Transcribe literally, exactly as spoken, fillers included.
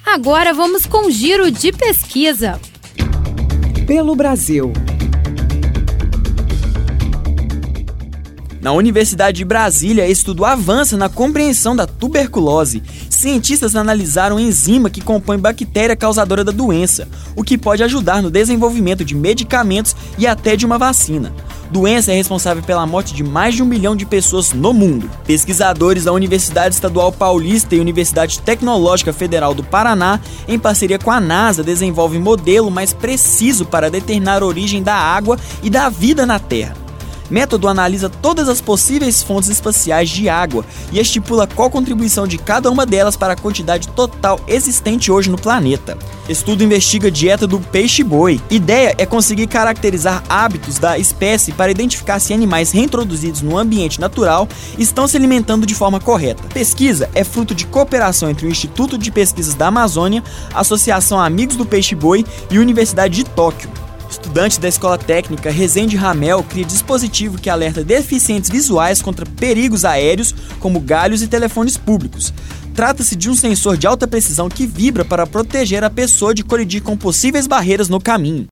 Agora vamos com o giro de pesquisa. Pelo Brasil. Na Universidade de Brasília, estudo avança na compreensão da tuberculose. Cientistas analisaram a enzima que compõe bactéria causadora da doença, o que pode ajudar no desenvolvimento de medicamentos e até de uma vacina. Doença é responsável pela morte de mais de um milhão de pessoas no mundo. Pesquisadores da Universidade Estadual Paulista e Universidade Tecnológica Federal do Paraná, em parceria com a NASA, desenvolvem modelo mais preciso para determinar a origem da água e da vida na Terra. O método analisa todas as possíveis fontes espaciais de água e estipula qual contribuição de cada uma delas para a quantidade total existente hoje no planeta. Estudo investiga a dieta do peixe-boi. Ideia é conseguir caracterizar hábitos da espécie para identificar se animais reintroduzidos no ambiente natural estão se alimentando de forma correta. A pesquisa é fruto de cooperação entre o Instituto de Pesquisas da Amazônia, a Associação Amigos do Peixe-Boi e a Universidade de Tóquio. Estudante da Escola Técnica Rezende Ramel cria dispositivo que alerta deficientes visuais contra perigos aéreos, como galhos e telefones públicos. Trata-se de um sensor de alta precisão que vibra para proteger a pessoa de colidir com possíveis barreiras no caminho.